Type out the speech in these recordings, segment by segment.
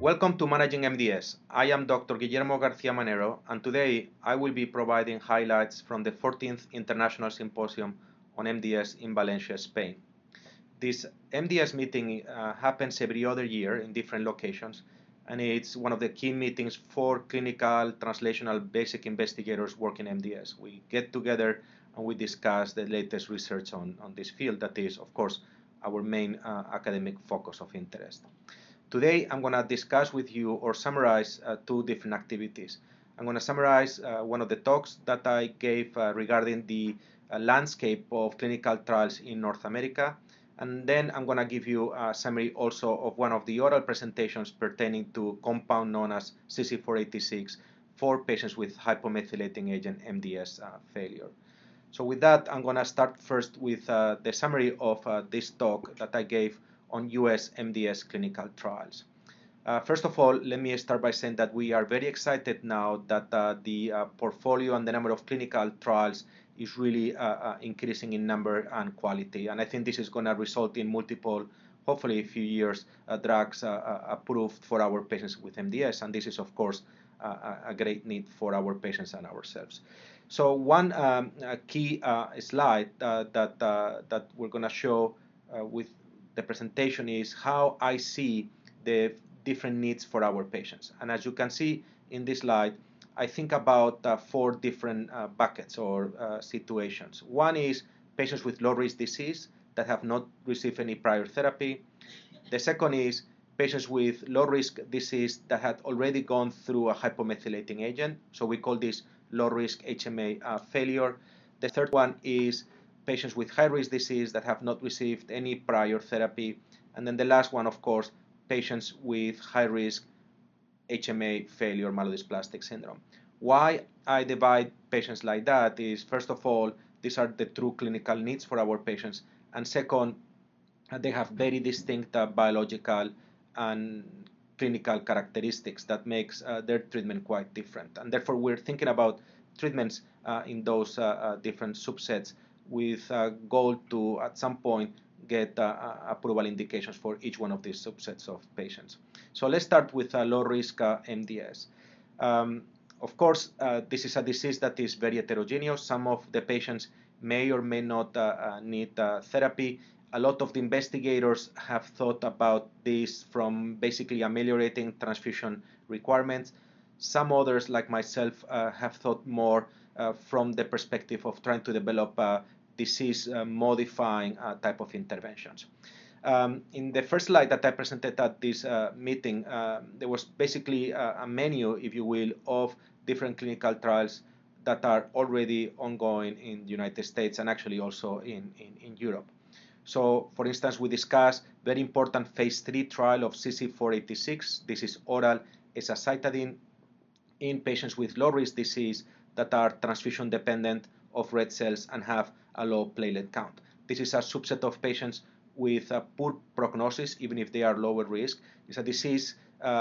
Welcome to Managing MDS. I am Dr. Guillermo Garcia Manero, and today I will be providing highlights from the 14th International Symposium on MDS in Valencia, Spain. This MDS meeting happens every other year in different locations, and it's one of the key meetings for clinical, translational, basic investigators working MDS. We get together and we discuss the latest research on this field that is, of course, our main academic focus of interest. Today, I'm going to discuss with you or summarize two different activities. I'm going to summarize one of the talks that I gave regarding the landscape of clinical trials in North America, and then I'm going to give you a summary also of one of the oral presentations pertaining to compound known as CC486 for patients with hypomethylating agent MDS failure. So with that, I'm going to start first with the summary of this talk that I gave on US MDS clinical trials. First of all, let me start by saying that we are very excited now that the portfolio and the number of clinical trials is really increasing in number and quality. And I think this is going to result in multiple, hopefully a few years, drugs approved for our patients with MDS. And this is, of course, a great need for our patients and ourselves. So one key slide that we're going to show with the presentation is how I see the different needs for our patients. And as you can see in this slide, I think about four different buckets or situations. One is patients with low-risk disease that have not received any prior therapy. The second is patients with low-risk disease that had already gone through a hypomethylating agent. So we call this low-risk HMA failure. The third one is patients with high-risk disease that have not received any prior therapy. And then the last one, of course, patients with high-risk HMA failure myelodysplastic syndrome. Why I divide patients like that is, first of all, these are the true clinical needs for our patients. And second, they have very distinct biological and clinical characteristics that makes their treatment quite different. And therefore, we're thinking about treatments in those different subsets with a goal to, at some point, get approval indications for each one of these subsets of patients. So let's start with low-risk MDS. Of course, this is a disease that is very heterogeneous. Some of the patients may or may not need therapy. A lot of the investigators have thought about this from basically ameliorating transfusion requirements. Some others, like myself, have thought more from the perspective of trying to develop disease-modifying type of interventions. In the first slide that I presented at this meeting, there was basically a menu, if you will, of different clinical trials that are already ongoing in the United States and actually also in Europe. So, for instance, we discussed very important phase 3 trial of CC486. This is oral azacitidine in patients with low-risk disease that are transfusion dependent of red cells and have a low platelet count. This is a subset of patients with a poor prognosis, even if they are lower risk. It's a disease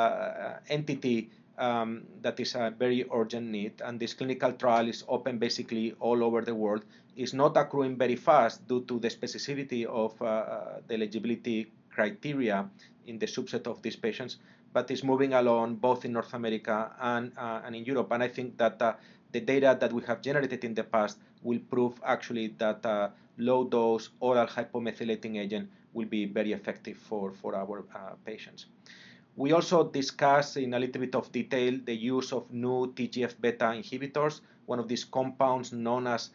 entity that is a very urgent need, and this clinical trial is open basically all over the world. It's not accruing very fast due to the specificity of the eligibility criteria in the subset of these patients, but is moving along both in North America and in Europe. And I think that the data that we have generated in the past will prove actually that low-dose oral hypomethylating agent will be very effective for our patients. We also discussed in a little bit of detail the use of new TGF-beta inhibitors, one of these compounds known as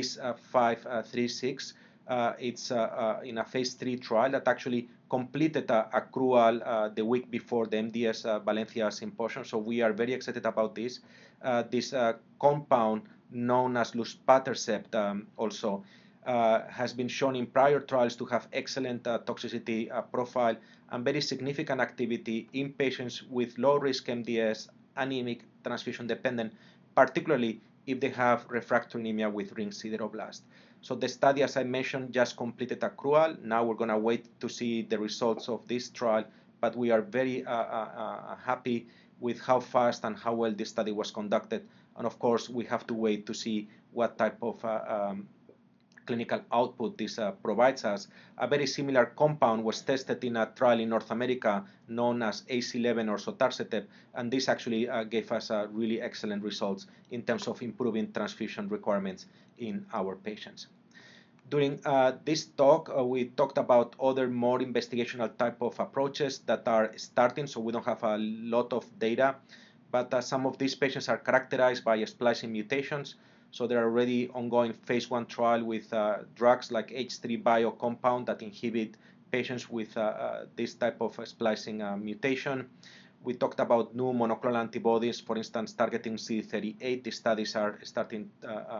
ACE536. It's in a phase 3 trial that actually completed accrual the week before the MDS Valencia Symposium. So we are very excited about this. This compound known as luspatercept also has been shown in prior trials to have excellent toxicity profile and very significant activity in patients with low-risk MDS, anemic, transfusion-dependent, particularly if they have refractory anemia with ring sideroblast. So the study, as I mentioned, just completed accrual. Now we're going to wait to see the results of this trial, but we are very happy with how fast and how well this study was conducted. And of course, we have to wait to see what type of clinical output this provides us. A very similar compound was tested in a trial in North America known as ACE11 or sotatercept, and this actually gave us really excellent results in terms of improving transfusion requirements in our patients. During this talk, we talked about other more investigational type of approaches that are starting, so we don't have a lot of data, but some of these patients are characterized by splicing mutations. So there are already ongoing phase 1 trial with drugs like H3 Bio compound that inhibit patients with this type of splicing mutation. We talked about new monoclonal antibodies, for instance, targeting CD38. These studies are starting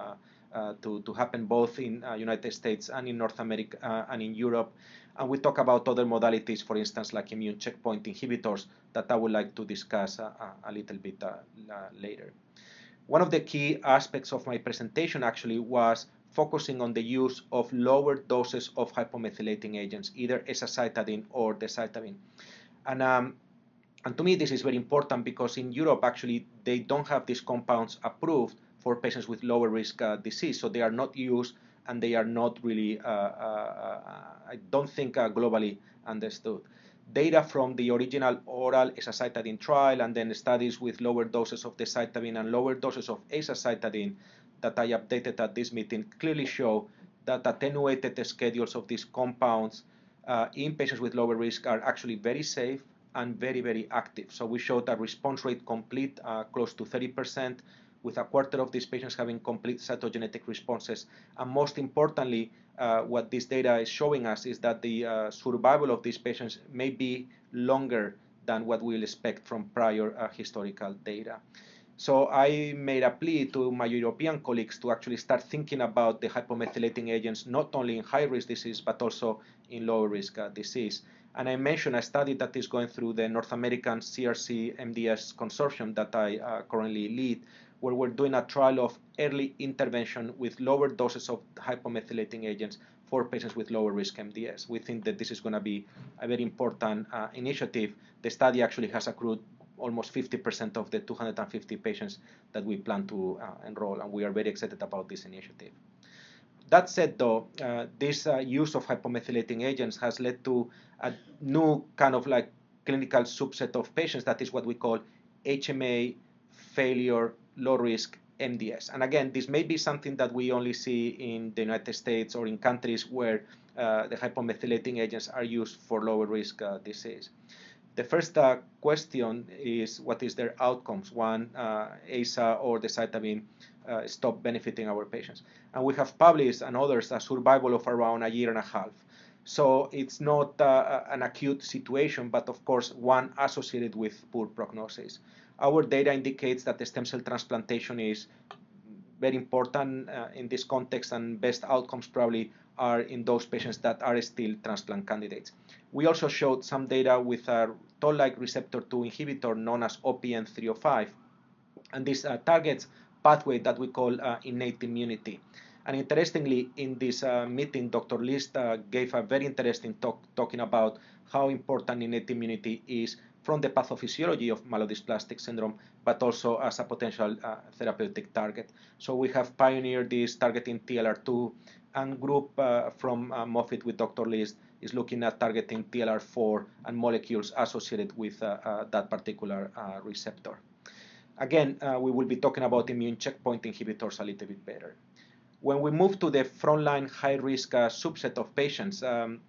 to happen both in United States and in North America and in Europe. And we talk about other modalities, for instance, like immune checkpoint inhibitors that I would like to discuss a little bit later. One of the key aspects of my presentation actually was focusing on the use of lower doses of hypomethylating agents, either azacitidine or decitabine. And to me, this is very important because in Europe, actually, they don't have these compounds approved for patients with lower risk disease. So they are not used and they are not really, I don't think, globally understood. Data from the original oral azacitidine trial and then studies with lower doses of decitabine and lower doses of azacitidine that I updated at this meeting clearly show that attenuated schedules of these compounds in patients with lower risk are actually very safe and very, very active. So we showed a response rate complete close to 30%, with a quarter of these patients having complete cytogenetic responses. And most importantly, what this data is showing us is that the survival of these patients may be longer than what we'll expect from prior historical data. So I made a plea to my European colleagues to actually start thinking about the hypomethylating agents, not only in high-risk disease, but also in low-risk disease. And I mentioned a study that is going through the North American CRC MDS consortium that I currently lead, where we're doing a trial of early intervention with lower doses of hypomethylating agents for patients with lower risk MDS. We think that this is going to be a very important initiative. The study actually has accrued almost 50% of the 250 patients that we plan to enroll, and we are very excited about this initiative. That said, though, this use of hypomethylating agents has led to a new kind of like clinical subset of patients. That is what we call HMA failure low-risk MDS. And again, this may be something that we only see in the United States or in countries where the hypomethylating agents are used for lower risk disease. The first question is, what is their outcomes? One, AZA or decitabine stop benefiting our patients. And we have published and others a survival of around a year and a half. So it's not an acute situation, but of course one associated with poor prognosis. Our data indicates that the stem cell transplantation is very important in this context, and best outcomes probably are in those patients that are still transplant candidates. We also showed some data with a toll-like receptor 2 inhibitor known as OPN305, and this targets pathway that we call innate immunity. And interestingly, in this meeting, Dr. List gave a very interesting talk talking about how important innate immunity is from the pathophysiology of myelodysplastic syndrome, but also as a potential therapeutic target. So we have pioneered this targeting TLR2, and group from Moffitt with Dr. List is looking at targeting TLR4 and molecules associated with that particular receptor. Again, we will be talking about immune checkpoint inhibitors a little bit better. When we move to the frontline high-risk subset of patients,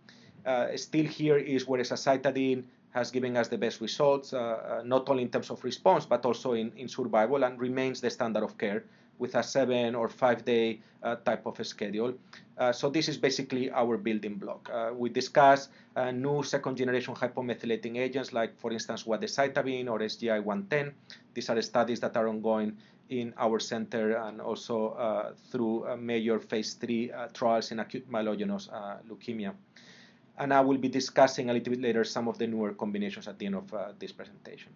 still here is where azacitidine has given us the best results, not only in terms of response, but also in survival, and remains the standard of care with a 7 or 5 day type of a schedule. So this is basically our building block. We discuss new second-generation hypomethylating agents, like, for instance, wadezitabine or SGI-110. These are studies that are ongoing in our center and also through major phase 3 trials in acute myelogenous leukemia. And I will be discussing a little bit later some of the newer combinations at the end of this presentation.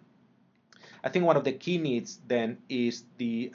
I think one of the key needs then is the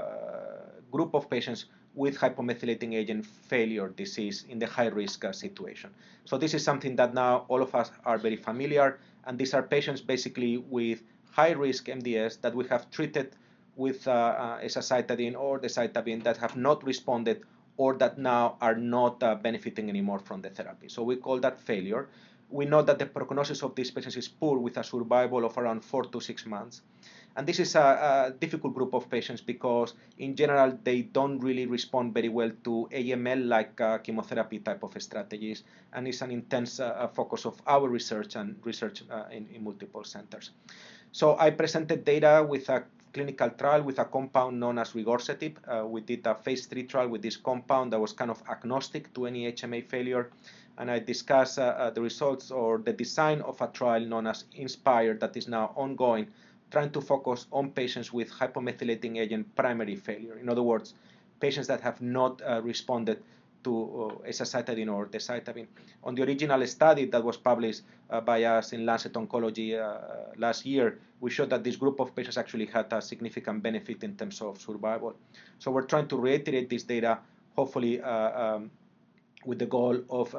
group of patients with hypomethylating agent failure disease in the high-risk situation. So this is something that now all of us are very familiar, and these are patients basically with high-risk MDS that we have treated with azacitidine or decitabine that have not responded or that now are not benefiting anymore from the therapy. So we call that failure. We know that the prognosis of these patients is poor, with a survival of around 4 to 6 months. And this is a difficult group of patients because, in general, they don't really respond very well to AML-like chemotherapy type of strategies, and it's an intense focus of our research and research in multiple centers. So I presented data with a clinical trial with a compound known as rigosertib. We did a phase 3 trial with this compound that was kind of agnostic to any HMA failure. And I discussed the results or the design of a trial known as INSPIRE that is now ongoing, trying to focus on patients with hypomethylating agent primary failure. In other words, patients that have not responded to azacitidine or decitabine. On the original study that was published by us in Lancet Oncology last year, we showed that this group of patients actually had a significant benefit in terms of survival. So we're trying to reiterate this data, hopefully with the goal of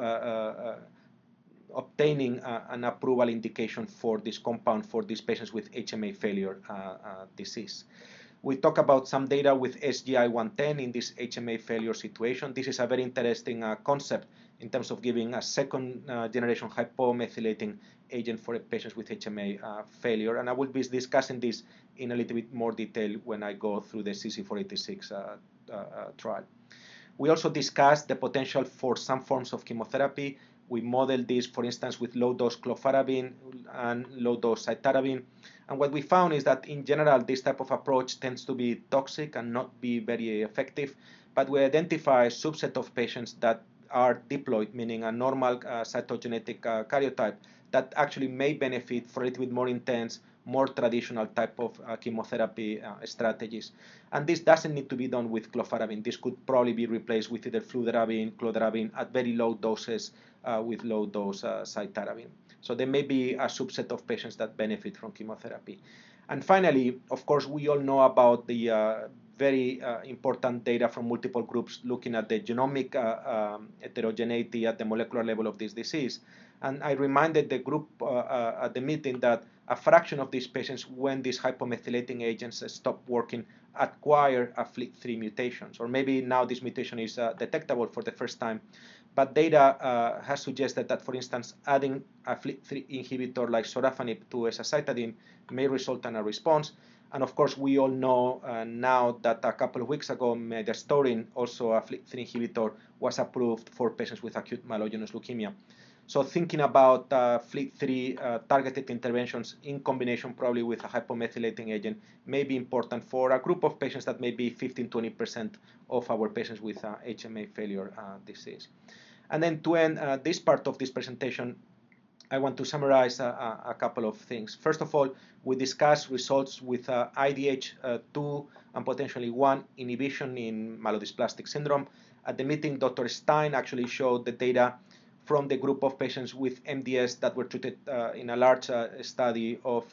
obtaining an approval indication for this compound for these patients with HMA failure disease. We talk about some data with SGI-110 in this HMA failure situation. This is a very interesting concept in terms of giving a second generation hypomethylating agent for patients with HMA failure. And I will be discussing this in a little bit more detail when I go through the CC486 trial. We also discussed the potential for some forms of chemotherapy. We modeled this, for instance, with low-dose clofarabine and low-dose cytarabine. And what we found is that, in general, this type of approach tends to be toxic and not be very effective. But we identify a subset of patients that are diploid, meaning a normal cytogenetic karyotype, that actually may benefit for a little bit more intense, more traditional type of chemotherapy strategies. And this doesn't need to be done with clofarabine. This could probably be replaced with either fludarabine, clodarabine at very low doses with low dose cytarabine. So there may be a subset of patients that benefit from chemotherapy. And finally, of course, we all know about the very important data from multiple groups looking at the genomic heterogeneity at the molecular level of this disease. And I reminded the group at the meeting that a fraction of these patients, when these hypomethylating agents stop working, acquire a FLT3 mutations, or maybe now this mutation is detectable for the first time. But data has suggested that, for instance, adding a FLT3 inhibitor like sorafenib to azacitidine may result in a response. And of course, we all know now that a couple of weeks ago, midostaurin, also a FLT3 inhibitor, was approved for patients with acute myelogenous leukemia. So thinking about FLT3 targeted interventions in combination probably with a hypomethylating agent may be important for a group of patients that may be 15–20% of our patients with HMA failure disease. And then to end this part of this presentation, I want to summarize a couple of things. First of all, we discussed results with IDH2 and potentially 1 inhibition in myelodysplastic syndrome. At the meeting, Dr. Stein actually showed the data from the group of patients with MDS that were treated in a large study of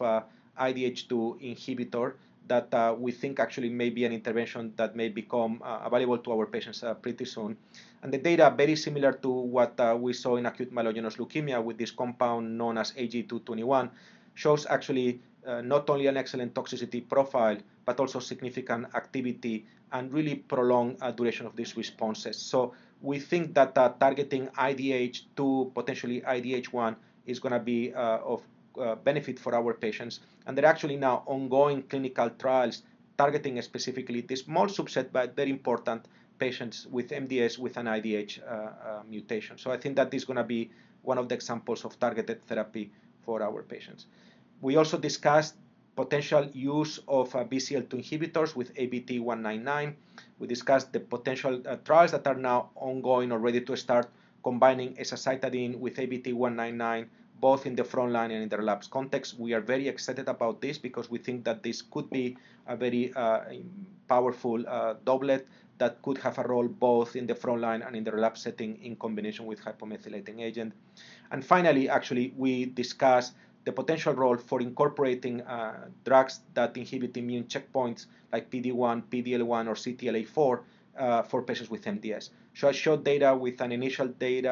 IDH2 inhibitor that we think actually may be an intervention that may become available to our patients pretty soon. And the data very similar to what we saw in acute myelogenous leukemia with this compound known as AG221 shows actually not only an excellent toxicity profile, but also significant activity and really prolonged duration of these responses. So we think that targeting IDH2, potentially IDH1, is going to be of benefit for our patients. And there are actually now ongoing clinical trials targeting specifically this small subset, but very important, patients with MDS with an IDH mutation. So I think that this is going to be one of the examples of targeted therapy for our patients. We also discussed potential use of BCL2 inhibitors with ABT199. We discussed the potential trials that are now ongoing or ready to start combining azacitidine with ABT199, both in the frontline and in the relapse context. We are very excited about this because we think that this could be a very powerful doublet that could have a role both in the frontline and in the relapse setting in combination with hypomethylating agent. And finally, actually, we discussed the potential role for incorporating drugs that inhibit immune checkpoints like PD-1, PD-L1, or CTLA-4 for patients with MDS. So I showed data with an initial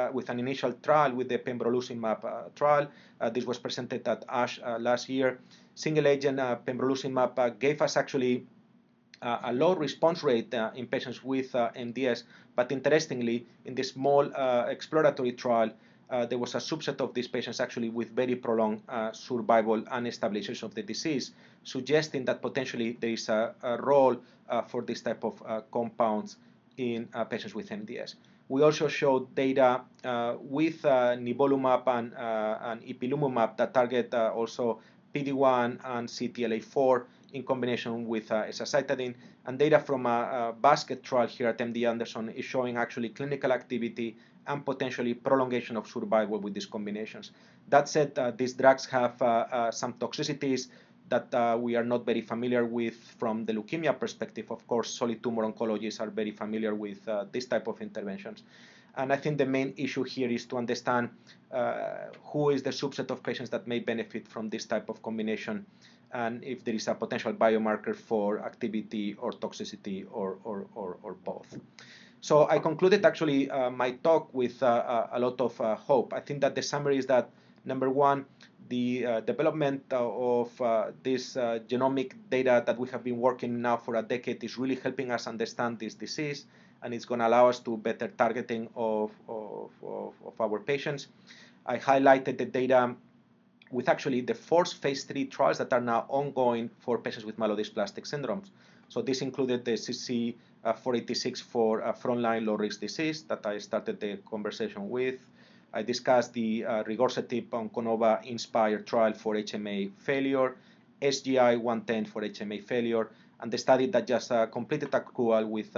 trial with the pembrolizumab trial. This was presented at ASH last year. Single agent pembrolizumab gave us actually a low response rate in patients with MDS, But interestingly, in this small exploratory trial, there was a subset of these patients actually with very prolonged survival and stabilization of the disease, suggesting that potentially there is a role for this type of compounds in patients with MDS. We also showed data with nivolumab and ipilimumab that target also PD-1 and CTLA-4 in combination with azacitidine, and data from a basket trial here at MD Anderson is showing actually clinical activity and potentially prolongation of survival with these combinations. That said, these drugs have some toxicities that we are not very familiar with from the leukemia perspective. Of course, solid tumor oncologists are very familiar with this type of interventions. And I think the main issue here is to understand who is the subset of patients that may benefit from this type of combination, and if there is a potential biomarker for activity or toxicity or both. So I concluded actually my talk with a lot of hope. I think that the summary is that, number one, the development of this genomic data that we have been working now for a decade is really helping us understand this disease, and it's going to allow us to better targeting of our patients. I highlighted the data with actually the 4 phase 3 trials that are now ongoing for patients with myelodysplastic syndromes. So this included the CC486 for frontline low-risk disease that I started the conversation with. I discussed the rigosertib Onconova INSPIRE trial for HMA failure, SGI 110 for HMA failure, and the study that just completed accrual with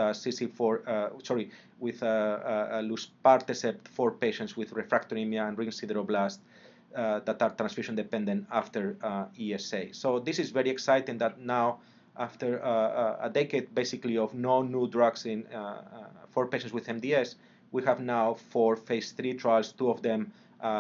luspatercept for patients with refractoryemia and ring sideroblast that are transfusion dependent after ESA. So this is very exciting that now, after a decade basically of no new drugs in for patients with MDS, we have now 4 phase 3 trials, 2 of them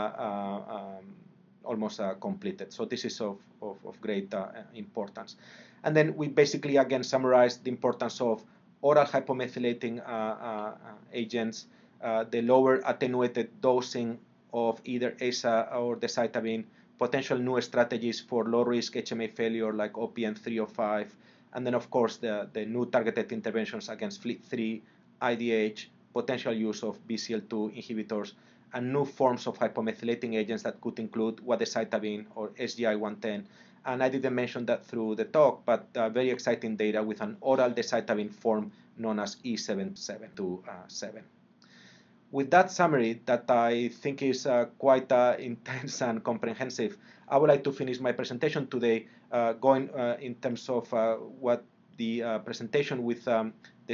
almost completed. So this is of great importance. And then we basically again summarized the importance of oral hypomethylating agents, the lower attenuated dosing of either AZA or decitabine, potential new strategies for low-risk HMA failure like OPN305, and then of course the new targeted interventions against FLT3, IDH, potential use of BCL2 inhibitors, and new forms of hypomethylating agents that could include wadecitabine or SGI-110. And I didn't mention that through the talk, but very exciting data with an oral decitabine form known as E777. With that summary that I think is quite intense and comprehensive, I would like to finish my presentation today going in terms of what the presentation with the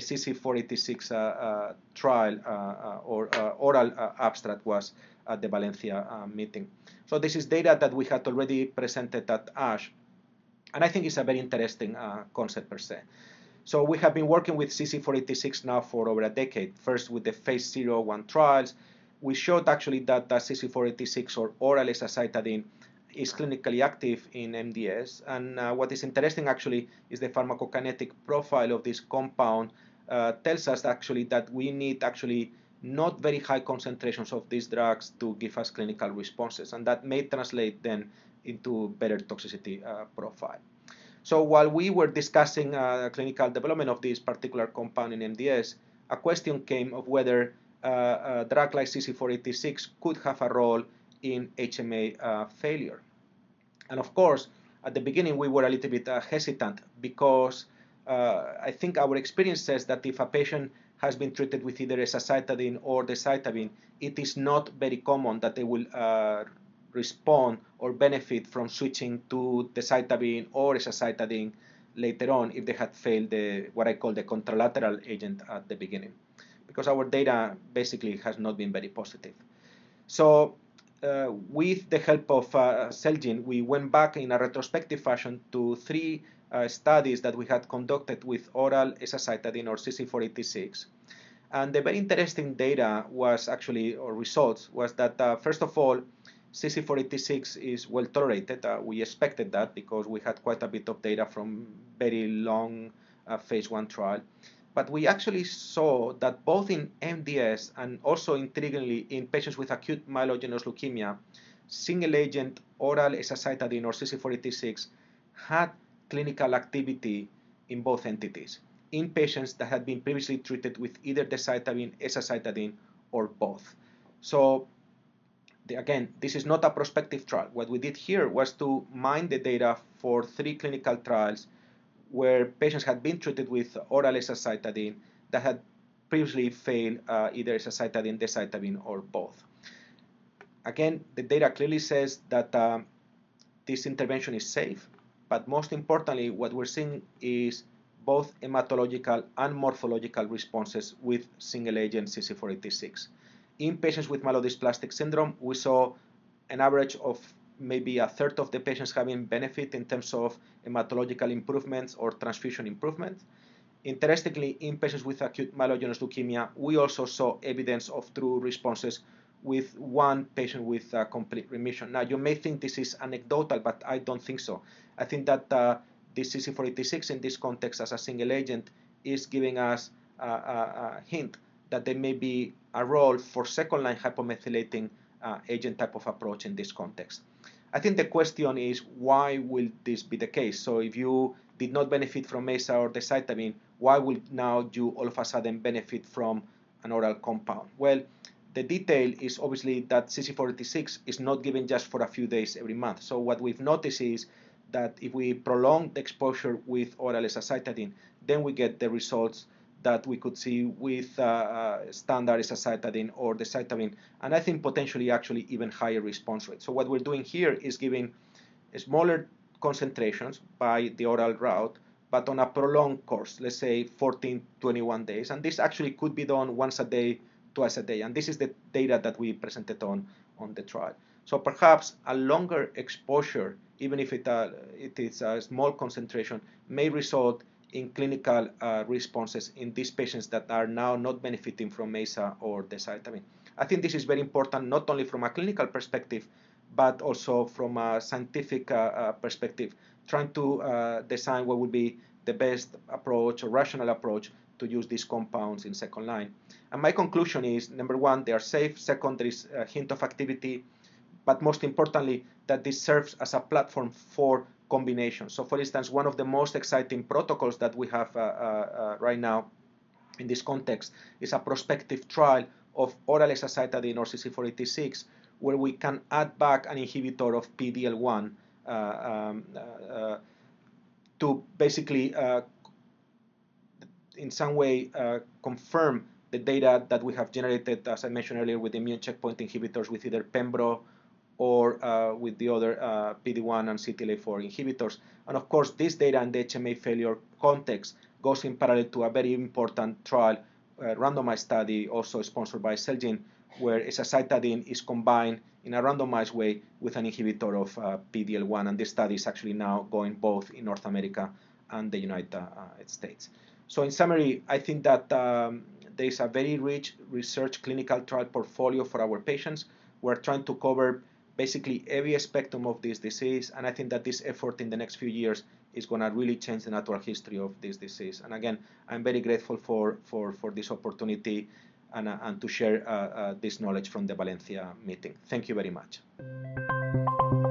CC486 trial or oral abstract was at the Valencia meeting. So this is data that we had already presented at ASH, and I think it's a very interesting concept per se. So we have been working with CC486 now for over a decade, first with the phase 0-1 trials. We showed actually that CC486 or oral azacitidine is clinically active in MDS. And what is interesting actually is the pharmacokinetic profile of this compound tells us actually that we need actually not very high concentrations of these drugs to give us clinical responses. And that may translate then into better toxicity profile. So while we were discussing clinical development of this particular compound in MDS, a question came of whether a drug like CC486 could have a role in HMA failure. And of course, at the beginning, we were a little bit hesitant because I think our experience says that if a patient has been treated with either azacitidine or decitabine, it is not very common that they will respond or benefit from switching to decitabine or azacitidine later on if they had failed what I call the contralateral agent at the beginning, because our data basically has not been very positive. So with the help of Celgene, we went back in a retrospective fashion to 3 studies that we had conducted with oral azacitidine or CC486. And the very interesting data was actually, or results, was that first of all, CC486 is well tolerated. We expected that because we had quite a bit of data from very long phase 1 trial. But we actually saw that both in MDS and also intriguingly in patients with acute myelogenous leukemia, single agent oral azacitidine or CC486 had clinical activity in both entities. in patients that had been previously treated with either decitabine, azacitidine, or both. So again, this is not a prospective trial. What we did here was to mine the data for 3 clinical trials where patients had been treated with oral azacitidine that had previously failed either azacitidine, decitabine, or both. Again, the data clearly says that this intervention is safe, but most importantly, what we're seeing is both hematological and morphological responses with single-agent CC486. In patients with myelodysplastic syndrome, we saw an average of maybe a third of the patients having benefit in terms of hematological improvements or transfusion improvements. Interestingly, in patients with acute myelogenous leukemia, we also saw evidence of true responses with one patient with complete remission. Now, you may think this is anecdotal, but I don't think so. I think that this CC486 in this context as a single agent is giving us a hint that there may be a role for second-line hypomethylating agent type of approach in this context. I think the question is, why will this be the case? So if you did not benefit from AZA or decitabine, why will now you all of a sudden benefit from an oral compound? Well, the detail is obviously that CC486 is not given just for a few days every month. So what we've noticed is that if we prolong the exposure with oral azacitidine, then we get the results that we could see with standard azacitidine or decitabine, and I think potentially actually even higher response rate. So what we're doing here is giving smaller concentrations by the oral route, but on a prolonged course, let's say 14, 21 days, and this actually could be done once a day, twice a day, and this is the data that we presented on the trial. So perhaps a longer exposure, even if it is a small concentration, may result in clinical responses in these patients that are now not benefiting from AZA or decitabine. I think this is very important, not only from a clinical perspective, but also from a scientific perspective, trying to design what would be the best approach or rational approach to use these compounds in second line. And my conclusion is, number one, they are safe. Second, there is a hint of activity. But most importantly, that this serves as a platform for combination. So for instance, one of the most exciting protocols that we have right now in this context is a prospective trial of oral azacitidine or CC486, where we can add back an inhibitor of PD-L1 to basically in some way confirm the data that we have generated, as I mentioned earlier, with immune checkpoint inhibitors with either Pembro or with the other PD-1 and CTLA-4 inhibitors. And of course, this data in the HMA failure context goes in parallel to a very important trial, randomized study, also sponsored by Celgene, where azacitidine is combined in a randomized way with an inhibitor of PD-L1. And this study is actually now going both in North America and the United States. So in summary, I think that there is a very rich research clinical trial portfolio for our patients. We're trying to cover basically every spectrum of this disease, and I think that this effort in the next few years is going to really change the natural history of this disease. And again, I'm very grateful for this opportunity and to share this knowledge from the Valencia meeting. Thank you very much.